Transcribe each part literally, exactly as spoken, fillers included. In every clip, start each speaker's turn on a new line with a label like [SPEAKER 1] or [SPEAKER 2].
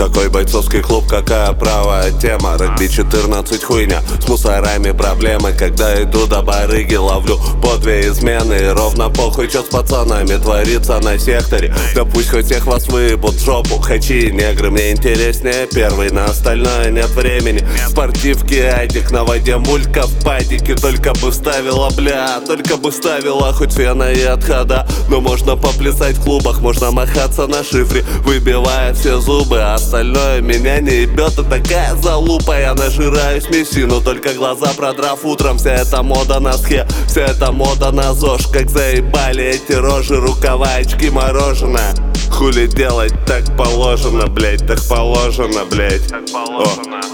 [SPEAKER 1] Какой бойцовский клуб, какая правая тема. Регби четырнадцать хуйня, с мусорами проблемы. Когда иду до барыги, ловлю по две измены. И ровно похуй, чё с пацанами творится на секторе. Да пусть хоть всех вас выебут в жопу. Хачи и негры, мне интереснее первый, на остальное нет времени. Спортивки, адик, на воде мулька в падике. Только бы вставила, бля, только бы вставила хоть фена и отхода. Но можно поплясать в клубах, можно махаться на шифре, выбивая все зубы, а остальное меня не ебет. И такая залупа, я нажираюсь мессину, только глаза продрав утром. Вся эта мода на схе, вся эта мода на ЗОЖ. Как заебали эти рожи, рукава, очки, мороженое. Хули делать, так положено, блять, так положено, блять. О.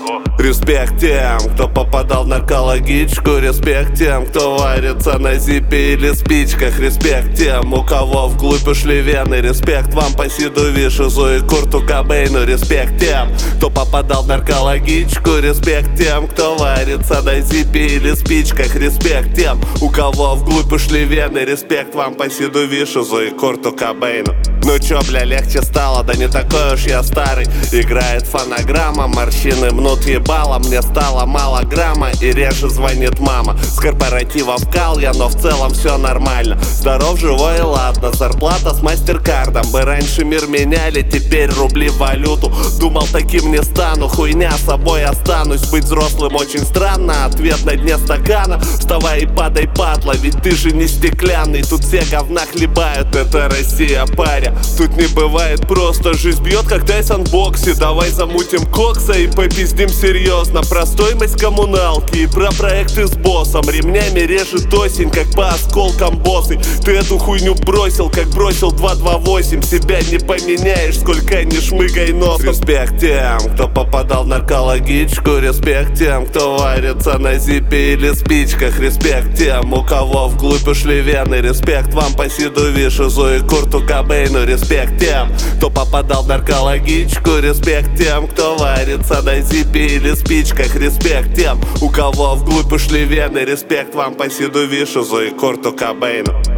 [SPEAKER 1] Респект тем, кто попадал в наркологичку. Респект тем, кто варится на зипе или спичках. Респект тем, у кого вглубь ушли вены. Респект вам по Сиду Вишизу и Курту Кобейну. Респект тем, кто попадал в наркологичку. Респект тем, кто варится на зипе или спичках. Респект тем, у кого вглубь ушли вены. Респект вам по Сиду Вишизу и Курту Кобейну. Ну чё, бля, легче стало, да не такой уж я старый. Играет фонограмма, морщины мнут ебало. Мне стало мало грамма и реже звонит мама. С корпоратива вкал я, но в целом все нормально. Здоров, живой и ладно, зарплата с мастеркардом. Мы раньше мир меняли, теперь рубли в валюту. Думал, таким не стану, хуйня, собой останусь. Быть взрослым очень странно, ответ на дне стакана. Вставай и падай, падла, ведь ты же не стеклянный. Тут все говна хлебают, это Россия, паря. Тут не бывает просто, жизнь бьет как Тайсон в боксе. Давай замутим кокса и попиздим серьезно про стоимость коммуналки и про проекты с боссом. Ремнями режет осень, как по осколкам боссы. Ты эту хуйню бросил, как бросил два два восемь. Себя не поменяешь, сколько не шмыгай носом. Респект тем, кто попадал в наркологичку. Респект тем, кто варится на зипе или спичках. Респект тем, у кого вглубь ушли вены. Респект вам по Сиду Вишизу и Курту Кобейну. Респект тем, кто попадал в наркологичку. Респект тем, кто варится на зипе или спичках. Респект тем, у кого вглубь ушли вены. Респект вам по Сиду Вишизу и Курту Кобейну.